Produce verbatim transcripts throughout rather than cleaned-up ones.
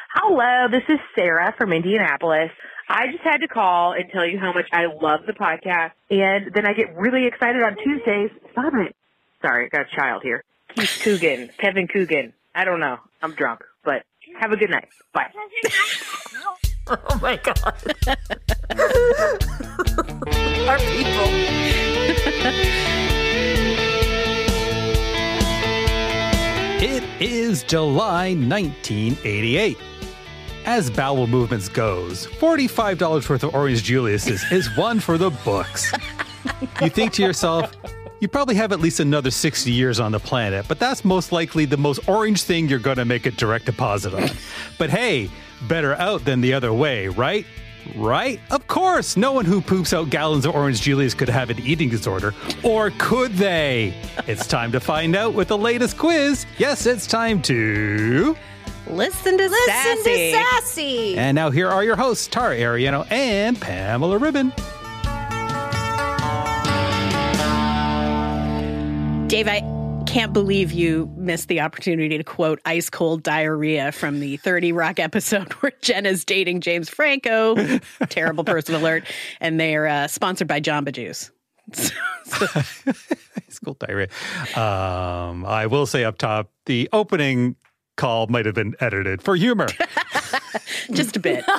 Hello, this is Sarah from Indianapolis. I just had to call and tell you how much I love the podcast, and then I get really excited on Tuesdays. Stop it. Sorry, I got a child here. Keith Coogan, Kevin Coogan. I don't know. I'm drunk, but have a good night. Bye. Oh, my God. Our people. It is July nineteen eighty-eight. As bowel movements goes, forty-five dollars worth of Orange Julius's is one for the books. You think to yourself, you probably have at least another sixty years on the planet, but that's most likely the most orange thing you're going to make a direct deposit on. But hey, better out than the other way, right? Right? Of course, no one who poops out gallons of Orange Julius could have an eating disorder. Or could they? It's time to find out with the latest quiz. Yes, it's time to... Listen to Listen Sassy. to Sassy. And now here are your hosts, Tara Ariano and Pamela Ribben. Dave, I can't believe you missed the opportunity to quote Ice Cold Diarrhea from the thirty Rock episode where Jenna's dating James Franco. Terrible person alert. And they're uh, sponsored by Jamba Juice. Ice Cold Diarrhea. Um, I will say up top, the opening call might have been edited for humor. Just a bit.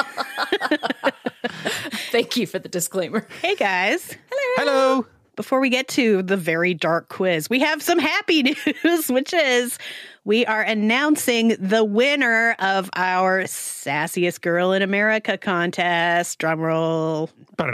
Thank you for the disclaimer. Hey, guys. Hello. Hello. Before we get to the very dark quiz, we have some happy news, which is we are announcing the winner of our Sassiest Girl in America contest. Drum roll.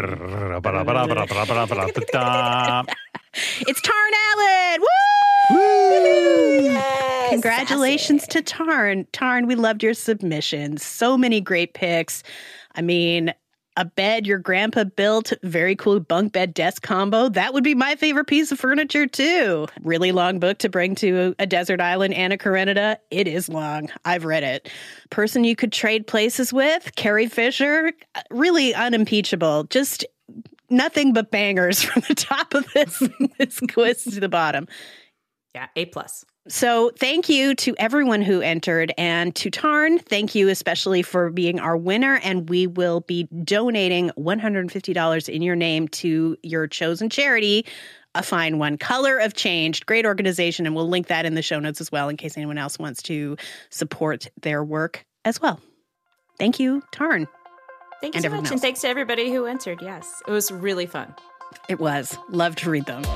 It's Tarn Allen. Woo! Woo! Yes, Congratulations Sassy. to Tarn. Tarn, we loved your submissions. So many great picks. I mean, a bed your grandpa built, very cool bunk bed desk combo. That would be my favorite piece of furniture, too. Really long book to bring to a desert island, Anna Karenina. It is long. I've read it. Person you could trade places with, Carrie Fisher. Really unimpeachable. Just nothing but bangers from the top of this, this quiz to the bottom. Yeah, A plus. So thank you to everyone who entered, and to Tarn, thank you especially for being our winner, and we will be donating one hundred fifty dollars in your name to your chosen charity, A Fine One. Color of Change, great organization, and we'll link that in the show notes as well in case anyone else wants to support their work as well. Thank you, Tarn. Thank you And so everyone much. else. And thanks to everybody who entered. Yes, it was really fun. It was. Love to read them.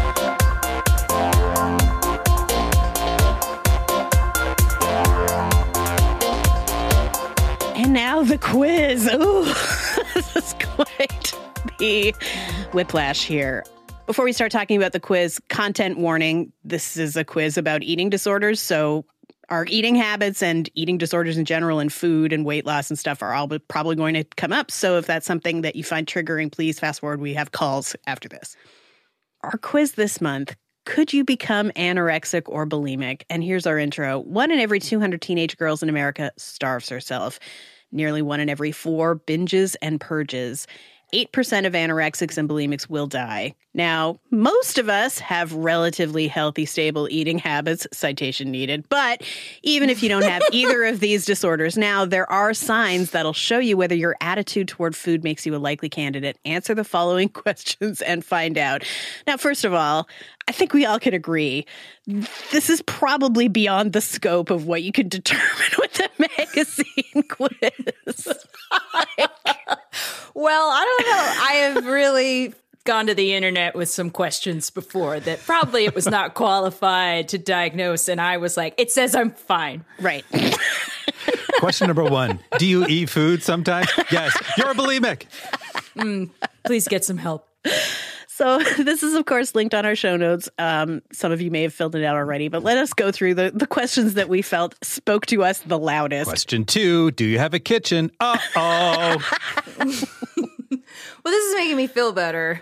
And now the quiz. Ooh, this is quite the whiplash here. Before we start talking about the quiz, content warning. This is a quiz about eating disorders. So our eating habits and eating disorders in general and food and weight loss and stuff are all probably going to come up. So if that's something that you find triggering, please fast forward. We have calls after this. Our quiz this month. Could you become anorexic or bulimic? And here's our intro. One in every two hundred teenage girls in America starves herself. Nearly one in every four binges and purges. eight percent of anorexics and bulimics will die. Now, most of us have relatively healthy, stable eating habits, citation needed. But even if you don't have either of these disorders now, there are signs that'll show you whether your attitude toward food makes you a likely candidate. Answer the following questions and find out. Now, first of all, I think we all can agree this is probably beyond the scope of what you can determine with a magazine quiz. Well, I don't know. I have really gone to the internet with some questions before that probably it was not qualified to diagnose. And I was like, it says I'm fine. Right. Question number one. Do you eat food sometimes? Yes. You're a bulimic. Mm, please get some help. So this is, of course, linked on our show notes. Um, some of you may have filled it out already, but let us go through the, the questions that we felt spoke to us the loudest. Question two. Do you have a kitchen? Uh-oh. Well, this is making me feel better.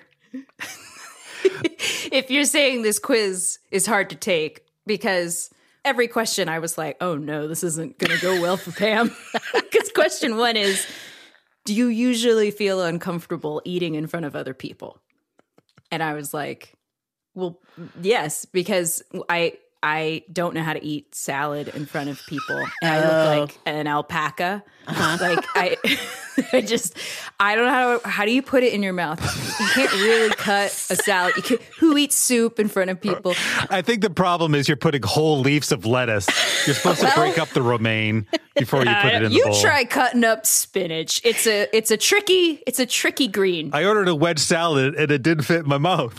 If you're saying this quiz is hard to take, because every question I was like, oh no, this isn't going to go well for Pam. Because question one is, do you usually feel uncomfortable eating in front of other people? And I was like, well, yes, because I I don't know how to eat salad in front of people. And I Oh. look like an alpaca. Like I, I just, I don't know how. How do you put it in your mouth? You can't really cut a salad. You can, who eats soup in front of people? I think the problem is you're putting whole leaves of lettuce. You're supposed to break up the romaine before you put it in the you bowl. try cutting up spinach. It's a, it's a tricky, it's a tricky green. I ordered a wedge salad and it didn't fit in my mouth.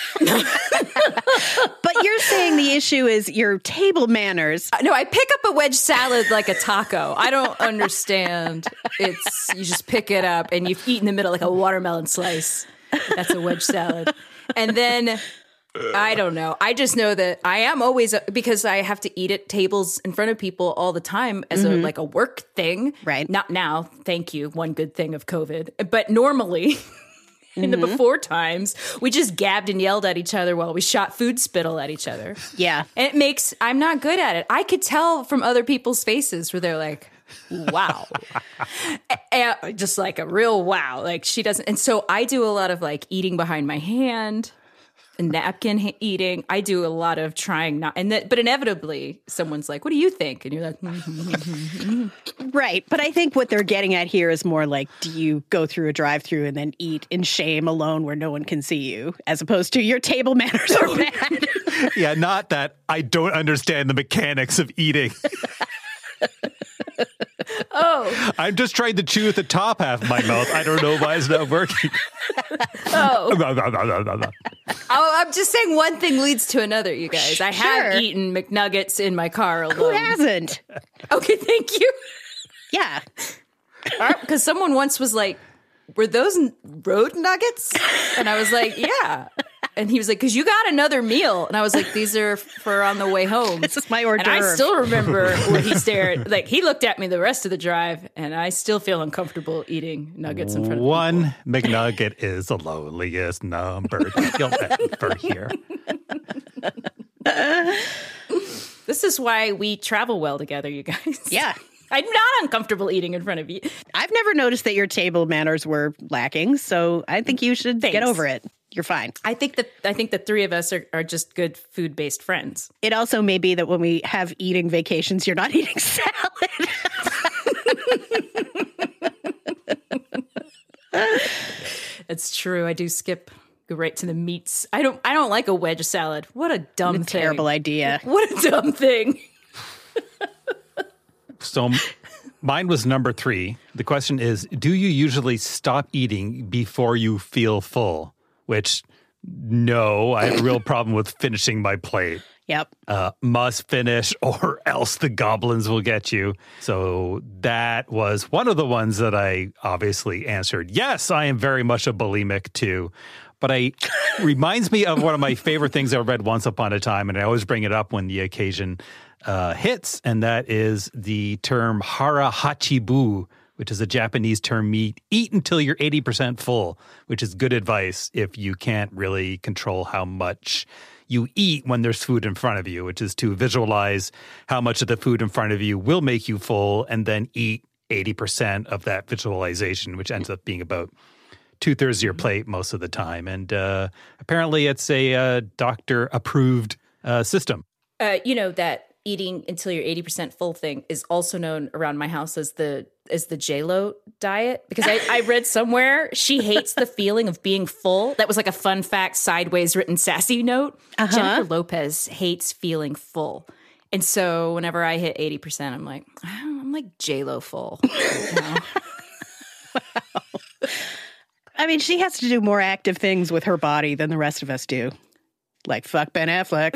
But you're saying the issue is your table manners. No, I pick up a wedge salad like a taco. I don't understand. It's you just pick it up and you eat in the middle like a watermelon slice. That's a wedge salad. And then I don't know. I just know that I am always because I have to eat at tables in front of people all the time as a like a work thing. Right. Not now. Thank you. One good thing of COVID. But normally in the before times, we just gabbed and yelled at each other while we shot food spittle at each other. Yeah. And it makes, I'm not good at it. I could tell from other people's faces where they're like, wow. And just like a real wow. Like she doesn't. And so I do a lot of like eating behind my hand, napkin ha- eating. I do a lot of trying not, and that, but inevitably someone's like, what do you think? And you're like, mm-hmm. Right. But I think what they're getting at here is more like, do you go through a drive-through and then eat in shame alone where no one can see you, as opposed to your table manners are bad? Yeah, not that I don't understand the mechanics of eating. Oh, I'm just trying to chew at the top half of my mouth. I don't know why it's not working. oh. Oh, I'm just saying one thing leads to another, you guys. I have Sure. eaten McNuggets in my car alone. Who hasn't? Okay, thank you. Yeah. Because someone once was like, were those n- road nuggets? And I was like, yeah. And he was like, because you got another meal. And I was like, these are for on the way home. This is my hors And I d'oeuvre. still remember when he stared. Like, he looked at me the rest of the drive, and I still feel uncomfortable eating nuggets in front of One McNugget is the loneliest number that you'll ever hear. people. This is why we travel well together, you guys. Yeah. I'm not uncomfortable eating in front of you. I've never noticed that your table manners were lacking, so I think you should Thanks. get over it. You're fine. I think that I think the three of us are, are just good food-based friends. It also may be that when we have eating vacations, you're not eating salad. It's true. I do skip go right to the meats. I don't I don't like a wedge salad. What a dumb thing. Terrible idea. What a dumb thing. So mine was number three. The question is, do you usually stop eating before you feel full? Which, no, I have a real problem with finishing my plate. Yep. Uh, must finish or else the goblins will get you. So that was one of the ones that I obviously answered. Yes, I am very much a bulimic too. But I reminds me of one of my favorite things I read once upon a time, and I always bring it up when the occasion uh, hits, and that is the term hara hachibu, which is a Japanese term, meat, eat until you're eighty percent full, which is good advice if you can't really control how much you eat when there's food in front of you, which is to visualize how much of the food in front of you will make you full and then eat eighty percent of that visualization, which ends up being about two-thirds of your plate most of the time. And uh, apparently it's a uh, doctor-approved uh, system. Uh, you know that eating until you're eighty percent full thing is also known around my house as the as the J-Lo diet, because I, I read somewhere she hates the feeling of being full. That was like a fun fact, sideways written sassy note. Uh-huh. Jennifer Lopez hates feeling full. And so whenever I hit eighty percent, I'm like, I'm like J-Lo full. You know? I mean, she has to do more active things with her body than the rest of us do. Like fuck Ben Affleck.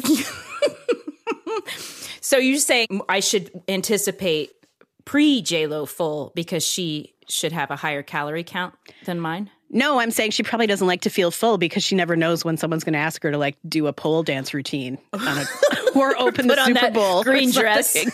So you're saying I should anticipate pre-J-Lo full because she should have a higher calorie count than mine? No, I'm saying she probably doesn't like to feel full because she never knows when someone's going to ask her to like do a pole dance routine on a, or open the Put on Super that Bowl. or green dress. something.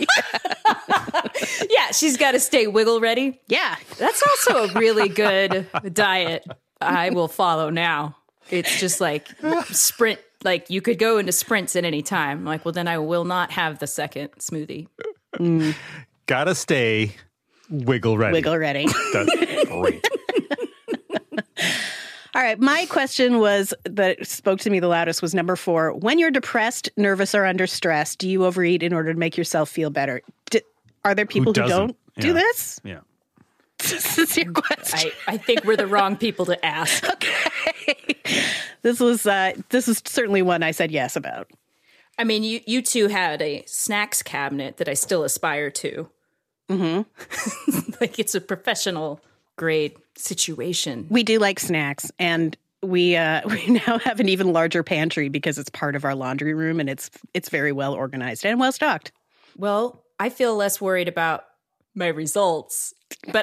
Yeah, she's got to stay wiggle ready. Yeah. That's also a really good diet I will follow now. It's just like sprint, like you could go into sprints at any time. Like, well, then I will not have the second smoothie. Mm. Gotta stay wiggle ready. Wiggle ready. That's great. All All right. My question was that spoke to me the loudest was number four. When you're depressed, nervous, or under stress, do you overeat in order to make yourself feel better? Do, are there people who, who don't yeah. do this? Yeah. This is your question. I, I think we're the wrong people to ask. Okay. This was uh, this was certainly one I said yes about. I mean, you, you two had a snacks cabinet that I still aspire to. Mm-hmm. Like it's a professional grade situation. We do like snacks, and we uh, we now have an even larger pantry because it's part of our laundry room, and it's it's very well organized and well stocked. Well, I feel less worried about my results, but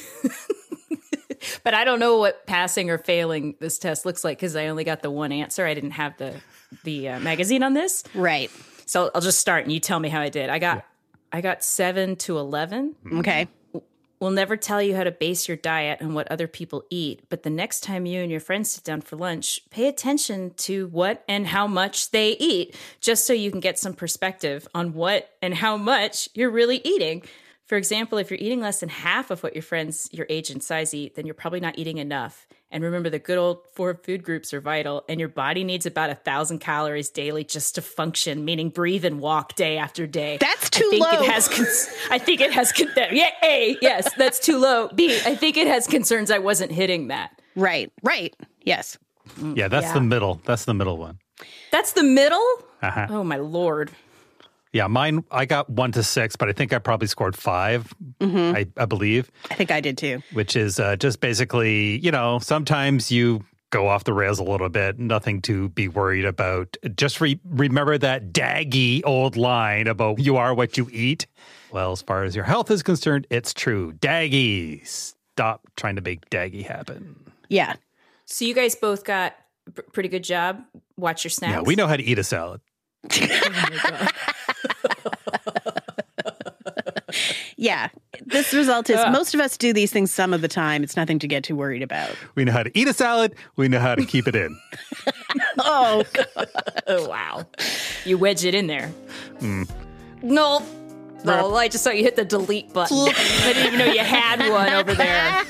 but I don't know what passing or failing this test looks like because I only got the one answer. I didn't have the the uh, magazine on this, right? So I'll just start, and you tell me how I did. I got I got seven to eleven. Okay. We'll never tell you how to base your diet on what other people eat, but the next time you and your friends sit down for lunch, pay attention to what and how much they eat, just so you can get some perspective on what and how much you're really eating. For example, if you're eating less than half of what your friends your age and size eat, then you're probably not eating enough. And remember, the good old four food groups are vital, and your body needs about a thousand calories daily just to function, meaning breathe and walk day after day. That's too I think low. It has cons- I think it has con- yeah, A, yes, that's too low. B, I think it has concerns I wasn't hitting that. Right, right, yes. Yeah, that's Yeah. the middle. That's the middle one. That's the middle? Uh-huh. Oh, my Lord. Yeah, mine, I got one to six, but I think I probably scored five, mm-hmm. I, I believe. I think I did too. Which is uh, just basically, you know, sometimes you go off the rails a little bit, nothing to be worried about. Just re- remember that daggy old line about you are what you eat. Well, as far as your health is concerned, it's true. Daggy. Stop trying to make daggy happen. Yeah. So you guys both got a p- pretty good job. Watch your snacks. Yeah, we know how to eat a salad. Oh my God. Yeah. This result is most of us do these things some of the time. It's nothing to get too worried about. We know how to eat a salad. We know how to keep it in. Oh, God. Oh, wow. You wedge it in there. Mm. No. No, I just saw you hit the delete button. I didn't even know you had one over there.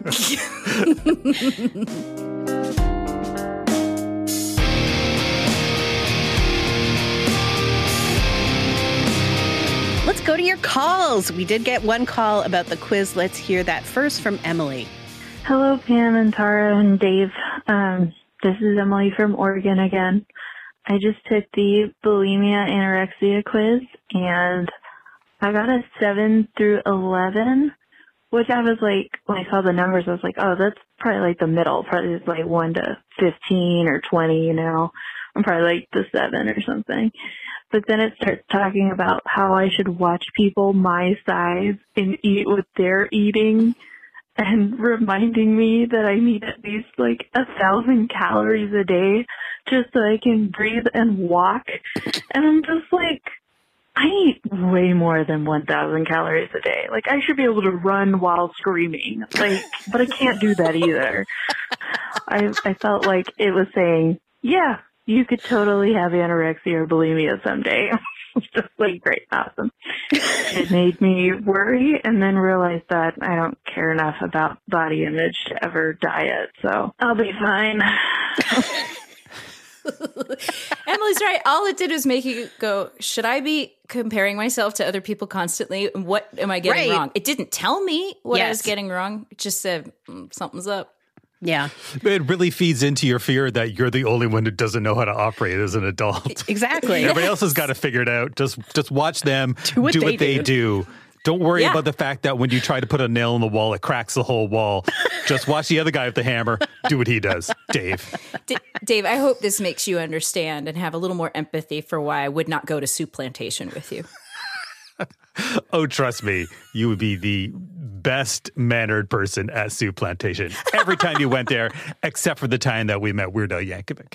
Let's go to your calls. We did get one call about the quiz. Let's hear that first from Emily. Hello, Pam and Tara and Dave. Um, this is Emily from Oregon again. I just took the bulimia anorexia quiz, and I got a seven through eleven, which I was like, when I saw the numbers, I was like, oh, that's probably like the middle, probably like one to fifteen or twenty, you know. I'm probably like the seven or something. But then it starts talking about how I should watch people my size and eat what they're eating, and reminding me that I need at least like a thousand calories a day just so I can breathe and walk. And I'm just like, I eat way more than one thousand calories a day. Like, I should be able to run while screaming. Like, but I can't do that either. I I felt like it was saying, yeah, you could totally have anorexia or bulimia someday. It's just like, great, awesome. It made me worry and then realize that I don't care enough about body image to ever diet, so I'll be fine. Emily's right. All it did was make you go, should I be comparing myself to other people constantly? What am I getting Right. wrong? It didn't tell me what I was Yes. getting wrong. It just said, mm, something's up. Yeah, It really feeds into your fear that you're the only one who doesn't know how to operate as an adult. exactly. Everybody else has got to figure it out. Just just watch them Do what they they do. do. Don't worry Yeah. about the fact that when you try to put a nail in the wall, it cracks the whole wall. Just watch the other guy with the hammer do what he does, Dave. D- Dave, I hope this makes you understand and have a little more empathy for why I would not go to Soup Plantation with you. Oh, trust me, you would be the best mannered person at Soup Plantation every time you went there, except for the time that we met Weird Al Yankovic.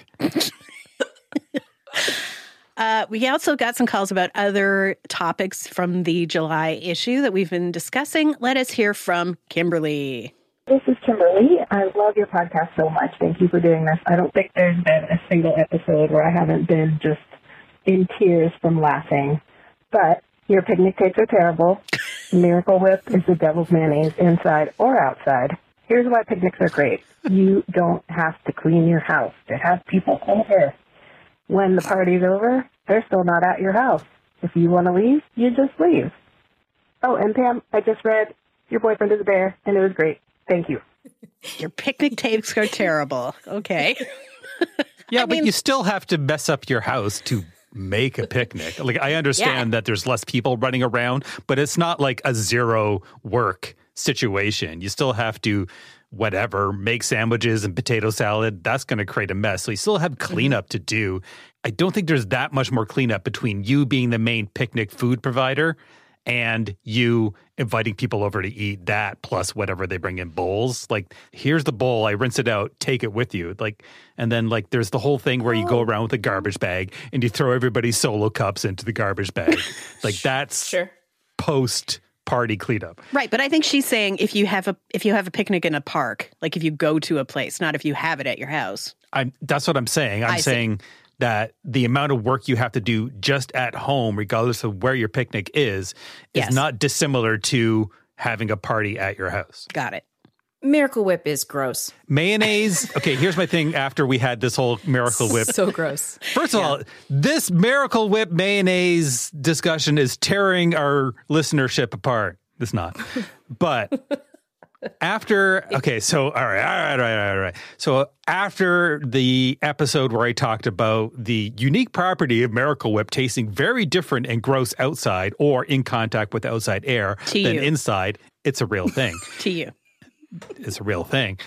Uh, we also got some calls about other topics from the July issue that we've been discussing. Let us hear from Kimberly. This is Kimberly. I love your podcast so much. Thank you for doing this. I don't think there's been a single episode where I haven't been just in tears from laughing. But your picnic cakes are terrible. Miracle Whip is the devil's mayonnaise, inside or outside. Here's why picnics are great. You don't have to clean your house to have people over. When the party's over, they're still not at your house. If you want to leave, you just leave. Oh, and Pam, I just read Your Boyfriend is a Bear, and it was great. Thank you. Your picnic takes are terrible. Okay. Yeah, I but mean, you still have to mess up your house to make a picnic. Like, I understand Yeah. that there's less people running around, but it's not like a zero work situation. You still have to, whatever, make sandwiches and potato salad. That's going to create a mess. So you still have cleanup to do. I don't think there's that much more cleanup between you being the main picnic food provider and you inviting people over to eat that plus whatever they bring in bowls. Like, here's the bowl, I rinse it out, take it with you. Like, and then like there's the whole thing where you go around with a garbage bag and you throw everybody's solo cups into the garbage bag. Like, that's Sure. post party cleanup. right, but I think she's saying if you have a if you have a picnic in a park, like if you go to a place, not if you have it at your house. I'm that's what I'm saying. I'm I see. saying that the amount of work you have to do just at home, regardless of where your picnic is, is Yes. not dissimilar to having a party at your house. Got it. Miracle Whip is gross. Mayonnaise. Okay, here's my thing after we had this whole Miracle Whip. So gross. First of all, this Miracle Whip mayonnaise discussion is tearing our listenership apart. It's not. But after, okay, so, all right, all right, all right, all right. So after the episode where I talked about the unique property of Miracle Whip tasting very different and gross outside or in contact with outside air To than you. inside, it's a real thing. To you. It's a real thing.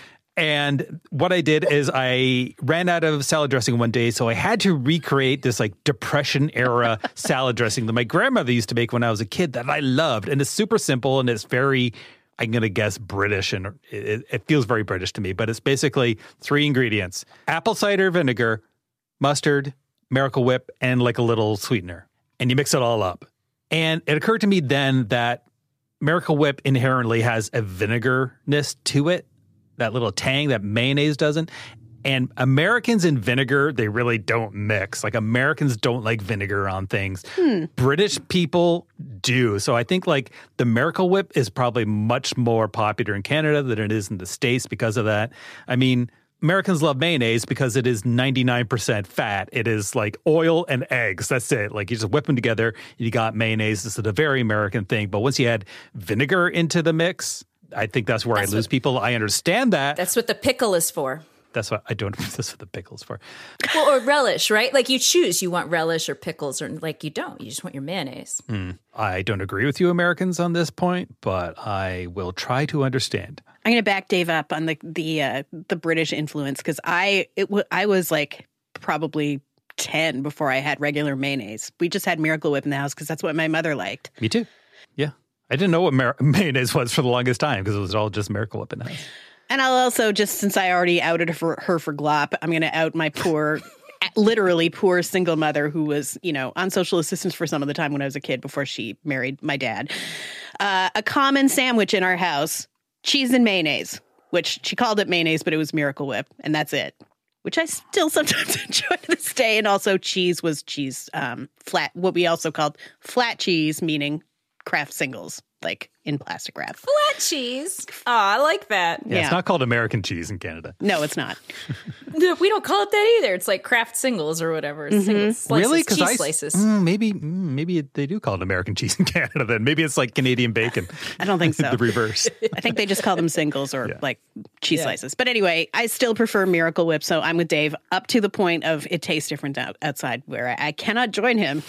And what I did is I ran out of salad dressing one day, so I had to recreate this like Depression era salad dressing that my grandmother used to make when I was a kid that I loved. And it's super simple and it's very, I'm going to guess, British, and it, it feels very British to me, but it's basically three ingredients: apple cider vinegar, mustard, Miracle Whip, and like a little sweetener. And you mix it all up. And it occurred to me then that Miracle Whip inherently has a vinegarness to it, that little tang that mayonnaise doesn't. And Americans and vinegar, they really don't mix. Like, Americans don't like vinegar on things. Hmm. British people do. So I think like the Miracle Whip is probably much more popular in Canada than it is in the States because of that. I mean, Americans love mayonnaise because it is ninety-nine percent fat. It is like oil and eggs. That's it. Like, you just whip them together, you got mayonnaise. This is a very American thing. But once you add vinegar into the mix, I think that's where That's I lose what- people. I understand that. That's what the pickle is for. That's what I don't. That's what the pickle's for. Well, or relish, right? Like, you choose. You want relish or pickles, or like you don't. You just want your mayonnaise. Mm. I don't agree with you, Americans, on this point, but I will try to understand. I'm going to back Dave up on the the uh, the British influence because I it w- I was like probably ten before I had regular mayonnaise. We just had Miracle Whip in the house because that's what my mother liked. Me too. Yeah, I didn't know what mar- mayonnaise was for the longest time because it was all just Miracle Whip in the house. And I'll also, just since I already outed her for, her for glop, I'm going to out my poor, literally poor single mother who was, you know, on social assistance for some of the time when I was a kid before she married my dad. Uh, a common sandwich in our house, cheese and mayonnaise, which she called it mayonnaise, but it was Miracle Whip, and that's it, which I still sometimes enjoy to this day. And also cheese was cheese um, flat, what we also called flat cheese, meaning Kraft singles, like in plastic wrap. Flat cheese. Oh, I like that. Yeah, Yeah. it's not called American cheese in Canada. No, it's not. No, we don't call it that either. It's like Kraft singles or whatever. Singles, slices, Really? cheese I, slices. Mm, maybe, mm, maybe they do call it American cheese in Canada. Then maybe it's like Canadian bacon. I don't think so. The reverse. I think they just call them singles or Yeah. like cheese Yeah. slices. But anyway, I still prefer Miracle Whip. So I'm with Dave up to the point of it tastes different out, outside where I, I cannot join him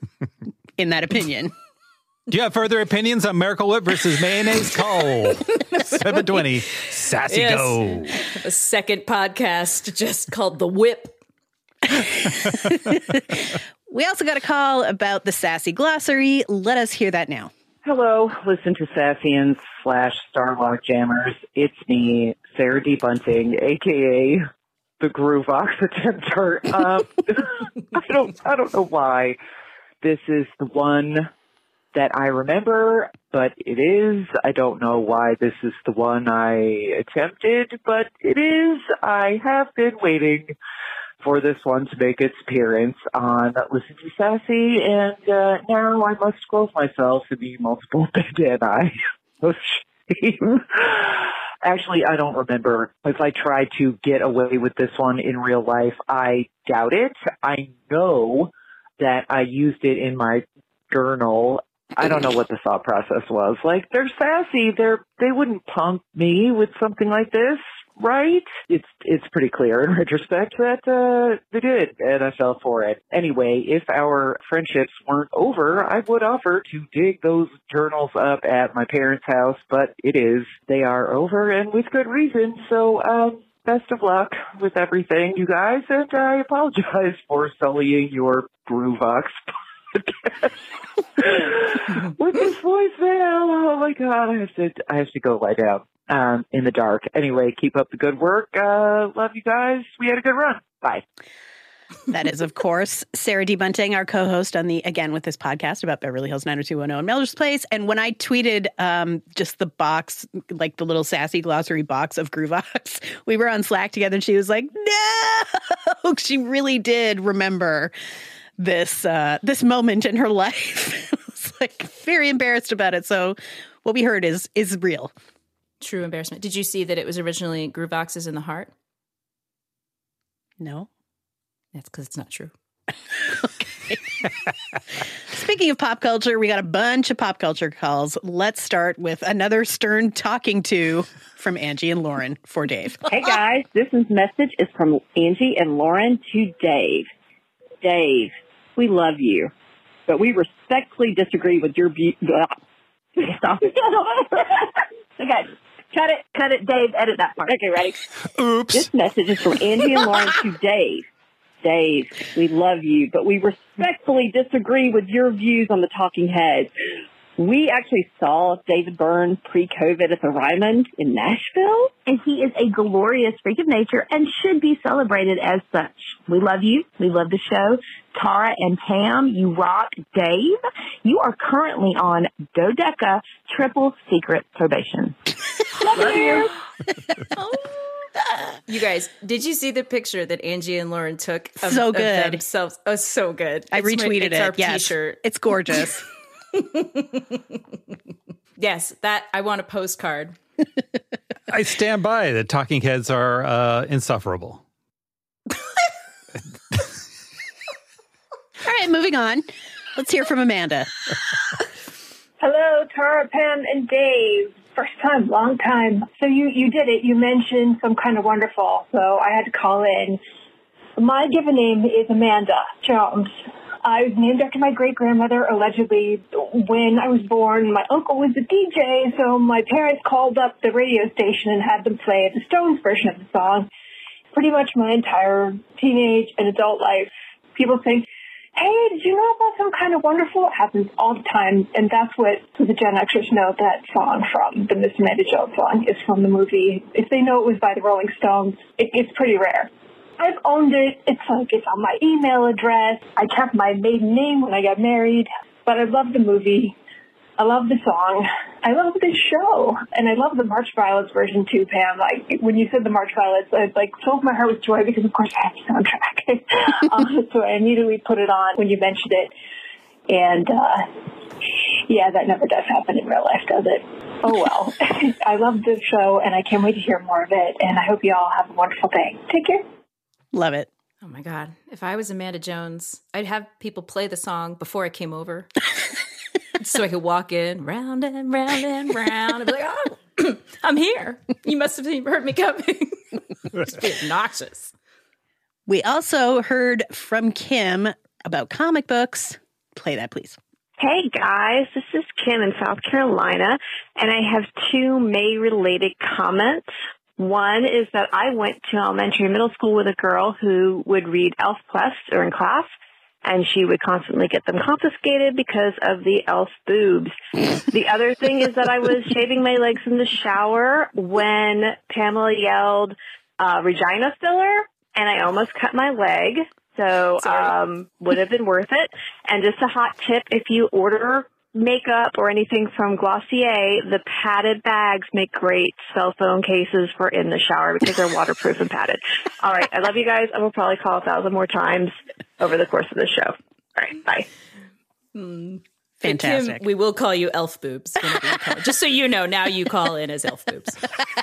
in that opinion. Do you have further opinions on Miracle Whip versus mayonnaise? Call seven twenty Sassy Yes. Go. A second podcast just called The Whip. We also got a call about the Sassy Glossary. Let us hear that now. Hello, listen to Sassians slash Starlock Jammers. It's me, Sarah D. Bunting, aka the Groove Oxytenter. Um, I don't, I don't know why this is the one that I remember, but it is. I don't know why this is the one I attempted, but it is. I have been waiting for this one to make its appearance on Listen to Sassy, and uh, now I must close myself to the multiple bandanae of shame. Actually, I don't remember if I tried to get away with this one in real life. I doubt it. I know that I used it in my journal. I don't know what the thought process was. Like, they're sassy. They're, they wouldn't punk me with something like this, right? It's, it's pretty clear in retrospect that, uh, they did, and I fell for it. Anyway, if our friendships weren't over, I would offer to dig those journals up at my parents' house, but it is. They are over, and with good reason, so, um, best of luck with everything, you guys, and I apologize for sullying your Groovox with this voicemail. Oh my God, I have to, I have to go lie down um, in the dark. Anyway, keep up the good work. Uh, love you guys. We had a good run. Bye. That is, of course, Sarah D. Bunting, our co-host on the, again, with this podcast about Beverly Hills nine oh two one oh and Melrose Place. And when I tweeted um, just the box, like the little sassy glossary box of Groovox, we were on Slack together and she was like, no, she really did remember this, uh, this moment in her life. I was like very embarrassed about it. So what we heard is, is real. True embarrassment. Did you see that it was originally Groovox is in the heart? No. That's because it's not true. Okay. Speaking of pop culture, we got a bunch of pop culture calls. Let's start with another stern talking to from Angie and Lauren for Dave. Hey guys, this is message is from Angie and Lauren to Dave. Dave, we love you, but we respectfully disagree with your view. Stop it. Okay. Cut it. Cut it. Dave, edit that part. Okay, ready? Oops. This message is from Angie and Lauren to Dave. Dave, we love you, but we respectfully disagree with your views on the Talking Heads. We actually saw David Byrne pre-COVID at the Ryman in Nashville, and he is a glorious freak of nature and should be celebrated as such. We love you. We love the show. Tara and Pam, you rock. Dave, you are currently on Dodeca triple secret probation. Love you. You guys, did you see the picture that Angie and Lauren took of, So of good. themselves? Oh, so good. I It's my- retweeted it's it. Our Yes. T-shirt. It's gorgeous. Yes, that I want a postcard. I stand by that talking heads are uh, insufferable. All right, moving on. Let's hear from Amanda. Hello, Tara, Pam, and Dave. First time, long time. So you, you did it. You mentioned Some Kind of Wonderful, so I had to call in. My given name is Amanda Jones. I was named after my great-grandmother, allegedly. When I was born, my uncle was a D J, so my parents called up the radio station and had them play the Stones version of the song. Pretty much my entire teenage and adult life, people think, hey, did you know about Some Kind of Wonderful? It happens all the time, and that's what the Gen Xers know that song from. The Miss Amanda Jones song is from the movie. If they know it was by the Rolling Stones, it, it's pretty rare. I've owned it. It's like it's on my email address. I kept my maiden name when I got married, but I love the movie. I love the song. I love the show. And I love the March Violets version too, Pam. Like, when you said the March Violets, it like filled my heart with joy because, of course, I have the soundtrack. um, so I immediately put it on when you mentioned it. And, uh, yeah, that never does happen in real life, does it? Oh, well. I love the show, and I can't wait to hear more of it. And I hope you all have a wonderful day. Take care. Love it. Oh my God. If I was Amanda Jones, I'd have people play the song before I came over. So I could walk in, round and round and round, and be like, oh, I'm here. You must have heard me coming. Just be obnoxious. We also heard from Kim about comic books. Play that, please. Hey guys, this is Kim in South Carolina, and I have two May-related comments. One is that I went to elementary and middle school with a girl who would read Elf Quest during class, and she would constantly get them confiscated because of the elf boobs. The other thing is that I was shaving my legs in the shower when Pamela yelled, uh, Regina filler, and I almost cut my leg. So, um, would have been worth it. And just a hot tip, if you order makeup or anything from Glossier, the padded bags make great cell phone cases for in the shower because they're waterproof and padded. All right. I love you guys. I will probably call a thousand more times over the course of the show. All right. Bye. Mm. Fantastic. Kim, we will call you Elf Boobs whenever you call. Just so you know, now you call in as Elf Boobs.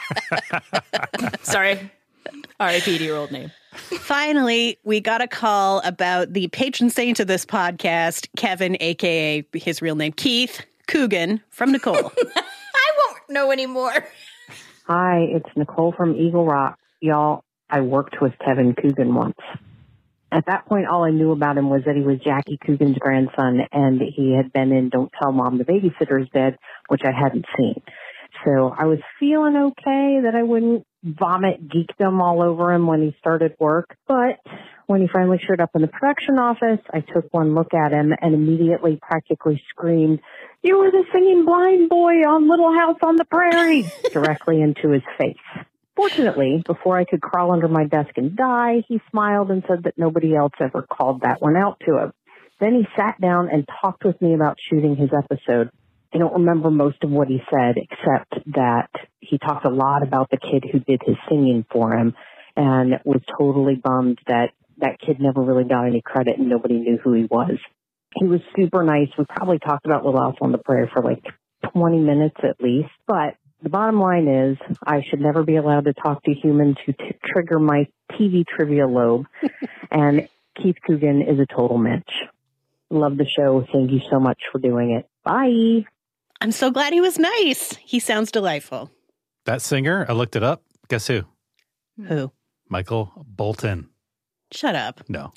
Sorry. R I P to your old name. Finally, we got a call about the patron saint of this podcast, Kevin, a k a his real name, Keith Coogan, from Nicole. I won't know anymore. Hi, it's Nicole from Eagle Rock. Y'all, I worked with Kevin Coogan once. At that point, all I knew about him was that he was Jackie Coogan's grandson, and he had been in Don't Tell Mom the Babysitter's Dead, which I hadn't seen. So I was feeling okay that I wouldn't vomit geekdom all over him when he started work. But when he finally showed up in the production office, I took one look at him and immediately practically screamed, "You were the singing blind boy on Little House on the Prairie," directly into his face. Fortunately, before I could crawl under my desk and die, he smiled and said that nobody else ever called that one out to him. Then he sat down and talked with me about shooting his episode. I don't remember most of what he said, except that he talked a lot about the kid who did his singing for him and was totally bummed that that kid never really got any credit and nobody knew who he was. He was super nice. We probably talked about Little House on the Prairie for like twenty minutes at least. But the bottom line is I should never be allowed to talk to humans who t- trigger my T V trivia lobe. And Keith Coogan is a total mensch. Love the show. Thank you so much for doing it. Bye. I'm so glad he was nice. He sounds delightful. That singer, I looked it up. Guess who? Who? Michael Bolton. Shut up. No.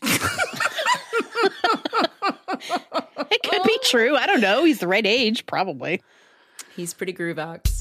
It could be true. I don't know. He's the right age, probably. He's pretty Groovox.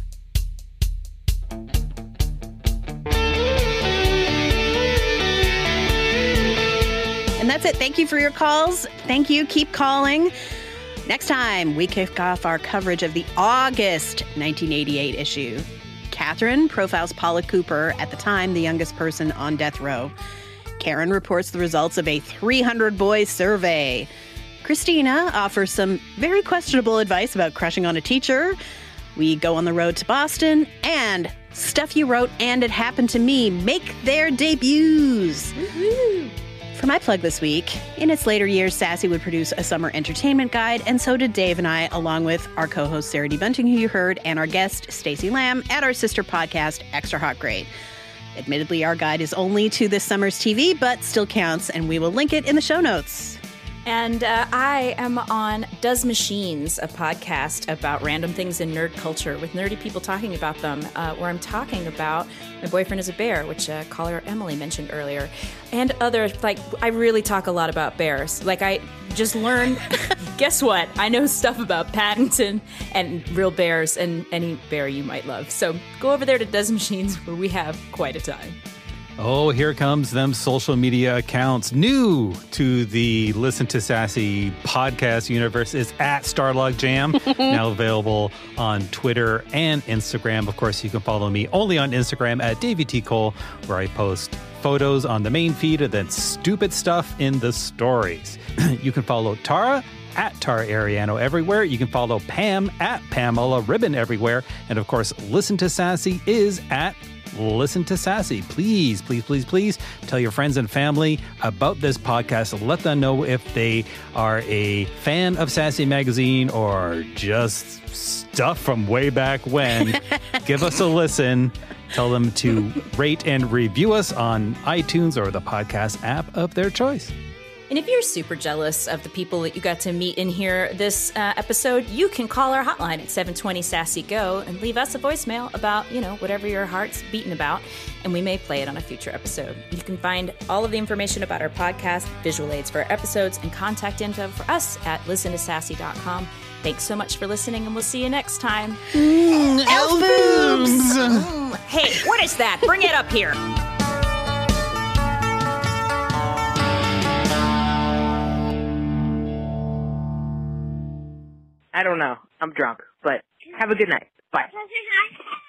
And that's it. Thank you for your calls. Thank you. Keep calling. Next time, we kick off our coverage of the August nineteen eighty-eight issue. Catherine profiles Paula Cooper, at the time the youngest person on death row. Karen reports the results of a three hundred boys survey. Christina offers some very questionable advice about crushing on a teacher. We go on the road to Boston, and Stuff You Wrote and It Happened to Me make their debuts. Woo-hoo. For my plug this week, in its later years, Sassy would produce a summer entertainment guide, and so did Dave and I, along with our co-host Sarah D. Bunting, who you heard, and our guest Stacey Lamb at our sister podcast, Extra Hot Grade. Admittedly, our guide is only to this summer's T V, but still counts, and we will link it in the show notes. And uh, I am on Does Machines, a podcast about random things in nerd culture with nerdy people talking about them, uh, where I'm talking about My Boyfriend is a Bear, which uh, caller Emily mentioned earlier, and other, like, I really talk a lot about bears. Like, I just learned, guess what? I know stuff about Paddington and real bears and any bear you might love. So go over there to Does Machines, where we have quite a time. Oh, here comes them social media accounts. New to the Listen to Sassy podcast universe is at Starlog Jam, now available on Twitter and Instagram. Of course, you can follow me only on Instagram at Davey T. Cole, where I post photos on the main feed and then stupid stuff in the stories. You can follow Tara at Tara Ariano everywhere. You can follow Pam at Pamela Ribbon everywhere. And of course, Listen to Sassy is at Listen to Sassy. Please, please, please, please tell your friends and family about this podcast. Let them know if they are a fan of Sassy Magazine or just stuff from way back when. Give us a listen. Tell them to rate and review us on iTunes or the podcast app of their choice. And if you're super jealous of the people that you got to meet in here this uh, episode, you can call our hotline at seven twenty Sassy Go and leave us a voicemail about, you know, whatever your heart's beating about, and we may play it on a future episode. You can find all of the information about our podcast, visual aids for our episodes, and contact info for us at listen to sassy dot com. Thanks so much for listening, and we'll see you next time. Mm, elf boobs! Mm, hey, what is that? Bring it up here. I don't know. I'm drunk, but have a good night. Bye.